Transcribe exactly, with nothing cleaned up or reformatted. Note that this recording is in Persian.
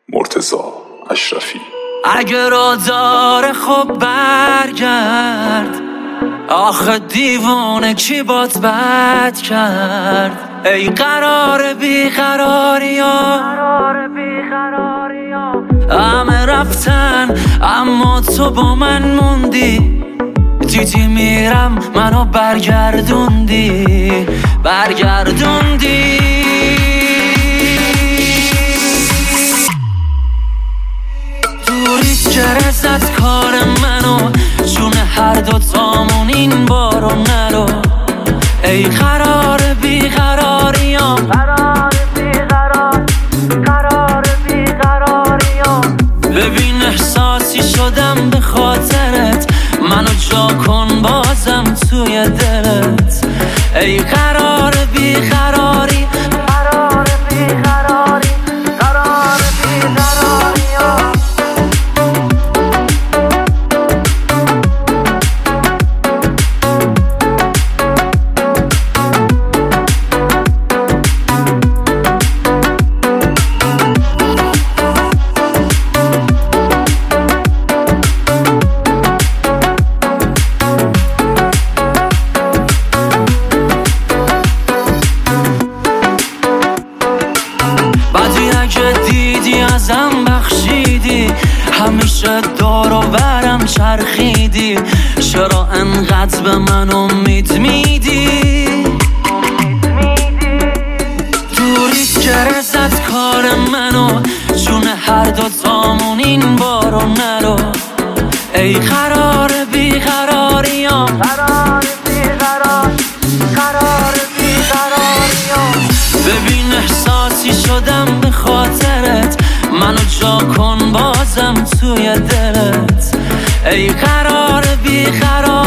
مرتضی اشرفی. اگه را داره خب برگرد، آخه دیوانه کی بات بد کرد؟ ای قرار بیقراری ها، همه رفتن اما تو با من موندی. دیدی میرم منو برگردوندی برگردوندی دوریت گرزت کار منو، جون هر دو تامون این بارو نرو. ای قرار بیقراریام، قرار بیقرار قرار بیقراریام. ببین احساسی شدم به خاطرت، منو جا کن بازم توی دلت. ای قرار بیقراری، قرار بیقراری قرار بیقراریام. دیدی ازم بخشیدی، همیشه دور و برم چرخیدی. چرا انقدر به من امید میدی؟ دوریت گرزت کار منو، جون هر دو تامون این بارو نرو. ای قرار بیقراریام، قرار بیقرار قرار بیقراریام. ببین احساسی شدم به خاطرت، منو جا کن بازم توی دلت. ای قرار بیقرار